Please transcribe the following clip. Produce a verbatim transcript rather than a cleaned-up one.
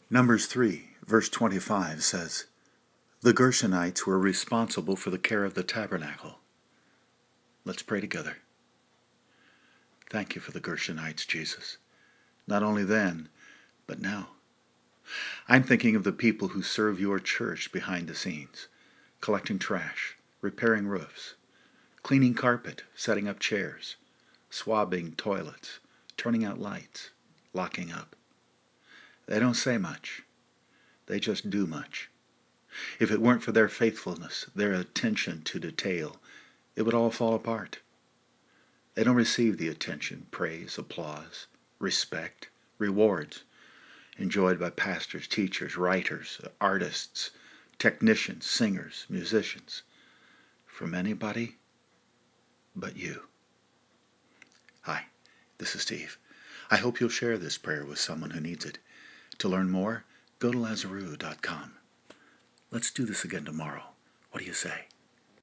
Numbers three, verse twenty-five says, "The Gershonites were responsible for the care of the tabernacle." Let's pray together. Thank you for the Gershonites, Jesus. Not only then, but now. I'm thinking of the people who serve your church behind the scenes, collecting trash, repairing roofs, cleaning carpet, setting up chairs, swabbing toilets, turning out lights, locking up. They don't say much. They just do much. If it weren't for their faithfulness, their attention to detail, it would all fall apart. They don't receive the attention, praise, applause, respect, rewards enjoyed by pastors, teachers, writers, artists, technicians, singers, musicians, from anybody but you. Hi, this is Steve. I hope you'll share this prayer with someone who needs it. To learn more, go to Lazaroo dot com. Let's do this again tomorrow. What do you say?